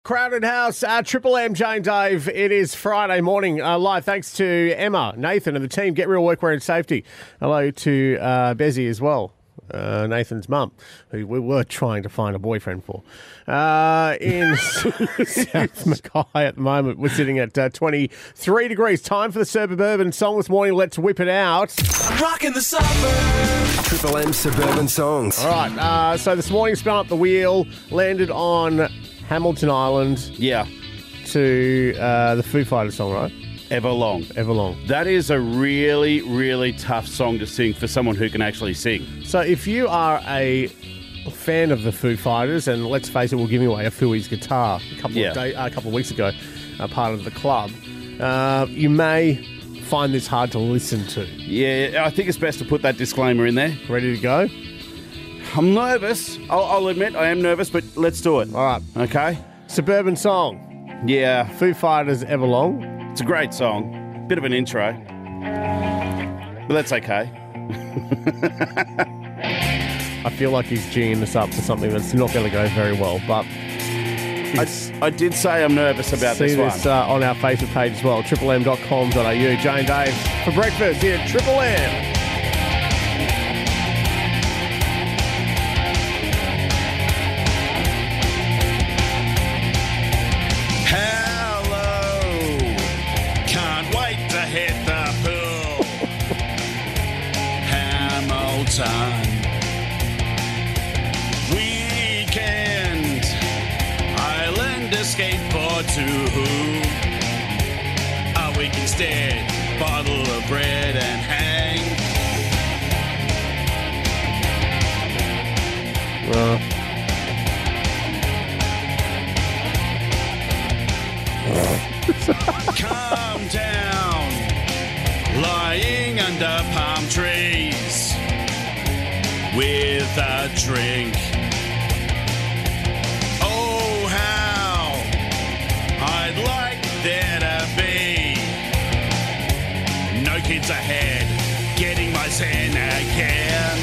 Crowded House, Triple M, Jane Dave. It is Friday morning. Live thanks to Emma, Nathan, and the team. Get Real Workwear and Safety. Hello to Bezzy as well, Nathan's mum, who we were trying to find a boyfriend for. In South Mackay at the moment, we're sitting at 23 degrees. Time for the Suburban song this morning. Let's whip it out. I'm rocking the suburbs. Triple M Suburban Songs. All right, so this morning spun up the wheel, landed on Hamilton Island. Yeah. To the Foo Fighters song, right? Everlong. Everlong. That is a really, really tough song to sing for someone who can actually sing. So if you are a fan of the Foo Fighters, and let's face it, we're giving away a Fooey's guitar a couple of weeks ago, part of the club, you may find this hard to listen to. Yeah, I think it's best to put that disclaimer in there. Ready to go? I'm nervous. I'll admit I am nervous, but let's do it. All right. Okay? Suburban song. Yeah. Foo Fighters, Everlong. It's a great song. Bit of an intro. But that's okay. I feel like he's geeing this up for something that's not going to go very well, but I did say I'm nervous about this one. See this on our Facebook page as well, triplem.com.au. Jane Dave for breakfast here at Triple M. Weekend Island escape for two. A week instead, bottle of bread and hang. Calm down, lying under palm trees with a drink. Oh, how I'd like there to be no kids ahead, getting my zen again.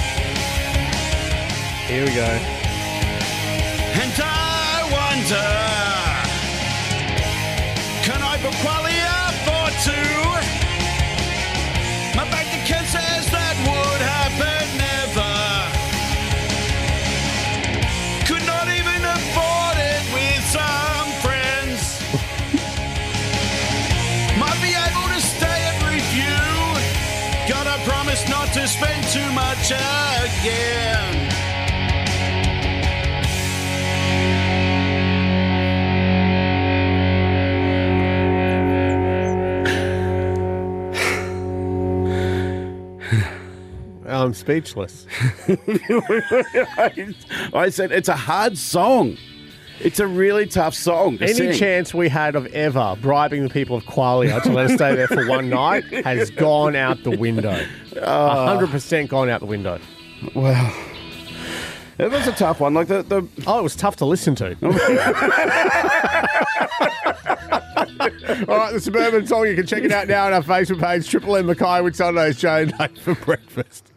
Here we go. And I wonder, can I book qualia for two? My bank account says that would happen never. Could not even afford it with some friends. Might be able to stay at review. Gotta promise not to spend too much again. I'm speechless. I said it's a hard song. It's a really tough song to sing. Any chance we had of ever bribing the people of Qualia to let us stay there for one night has gone out the window. 100% gone out the window. Well, it was a tough one. Like it was tough to listen to. All right, the Suburban song, you can check it out now on our Facebook page, Triple M Mackay with Sundays, Jane Dave for breakfast.